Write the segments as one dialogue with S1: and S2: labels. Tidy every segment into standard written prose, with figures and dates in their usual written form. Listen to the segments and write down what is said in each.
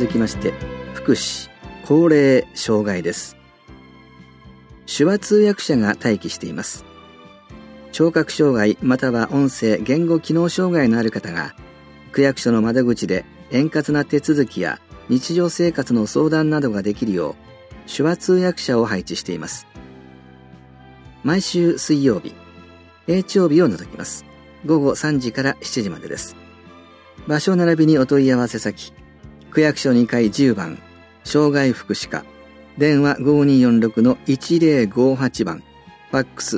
S1: 続きまして福祉・高齢障害です。手話通訳者が待機しています。聴覚障害または音声・言語機能障害のある方が区役所の窓口で円滑な手続きや日常生活の相談などができるよう手話通訳者を配置しています。毎週水曜日、平朝日を除きます。午後3時から7時までです。場所並びにお問い合わせ先、区役所2階10番、障害福祉課、電話 5246-1058 番、ファックス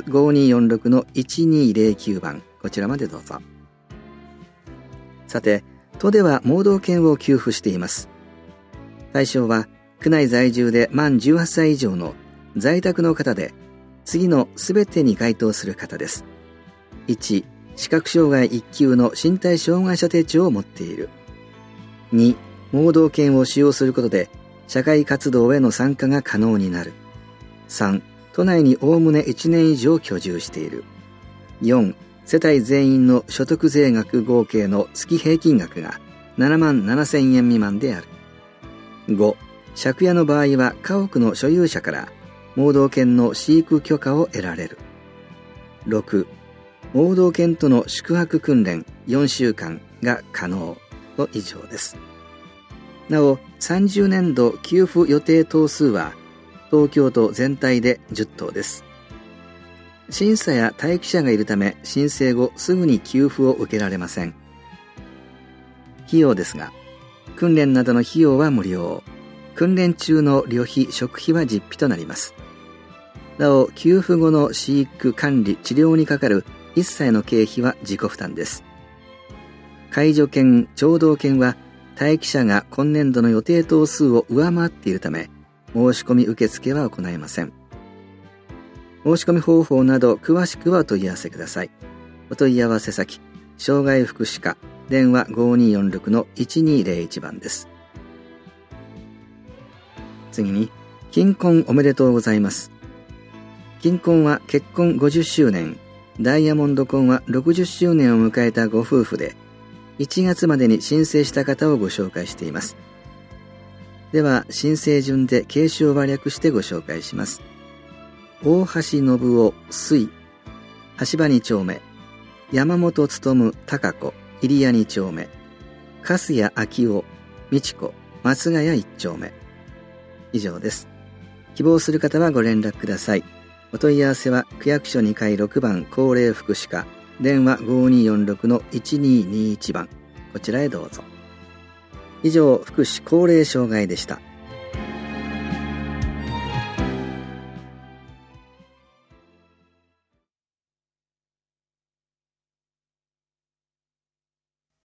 S1: 5246-1209 番、こちらまでどうぞ。さて、都では盲導犬を給付しています。対象は、区内在住で満18歳以上の在宅の方で、次のすべてに該当する方です。1、視覚障害1級の身体障害者手帳を持っている。2、盲導犬を使用することで、社会活動への参加が可能になる。3、都内におおむね1年以上居住している。4、世帯全員の所得税額合計の月平均額が7万7000円未満である。5、借家の場合は家屋の所有者から盲導犬の飼育許可を得られる。6、盲導犬との宿泊訓練4週間が可能と以上です。なお、30年度給付予定頭数は東京都全体で10頭です。審査や待機者がいるため申請後すぐに給付を受けられません。費用ですが、訓練などの費用は無料。訓練中の旅費・食費は実費となります。なお、給付後の飼育・管理・治療にかかる一切の経費は自己負担です。介助犬・聴導犬は待機者が今年度の予定頭数を上回っているため、申し込み受付は行えません。申し込み方法など詳しくはお問い合わせください。お問い合わせ先、障害福祉課、電話 5246-1201 番です。次に、金婚おめでとうございます。金婚は結婚50周年、ダイヤモンド婚は60周年を迎えたご夫婦で、1月までに申請した方をご紹介しています。では、申請順で継承は略してご紹介します。大橋信夫、水、橋場2丁目、山本勉、高子、入谷2丁目、粕谷昭夫、美智子、松ヶ谷1丁目。以上です。希望する方はご連絡ください。お問い合わせは区役所2階6番高齢福祉課、電話 5246-1221 番、こちらへどうぞ。以上、福祉高齢障害でした。